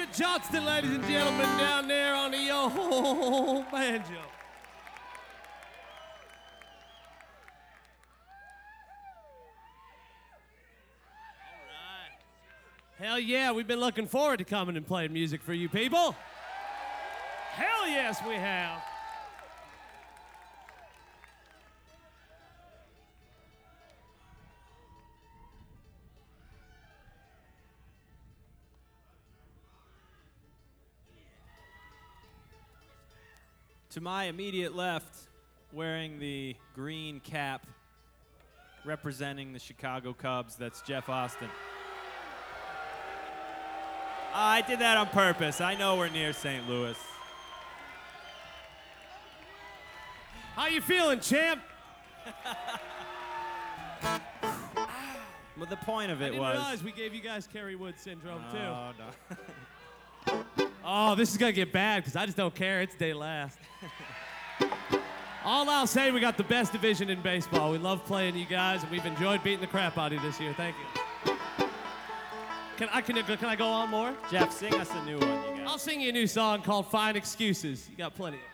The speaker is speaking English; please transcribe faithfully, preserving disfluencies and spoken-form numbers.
Johnston, ladies and gentlemen, down there on the yo banjo. Hell yeah, we've been looking forward to coming and playing music for you people. Hell yes, we have. To my immediate left, wearing the green cap, representing the Chicago Cubs, that's Jeff Austin. I did that on purpose. I know we're near Saint Louis. How you feeling, champ? Well, the point of I it didn't was... realize we gave you guys Kerry Wood syndrome, too. Oh, no. Oh, this is going to get bad because I just don't care. It's day last. All I'll say, we got the best division in baseball. We love playing you guys, and we've enjoyed beating the crap out of you this year. Thank you. Can I, can, I, can I go on more? Jeff, sing us a new one you got. I'll sing you a new song called Fine Excuses. You got plenty of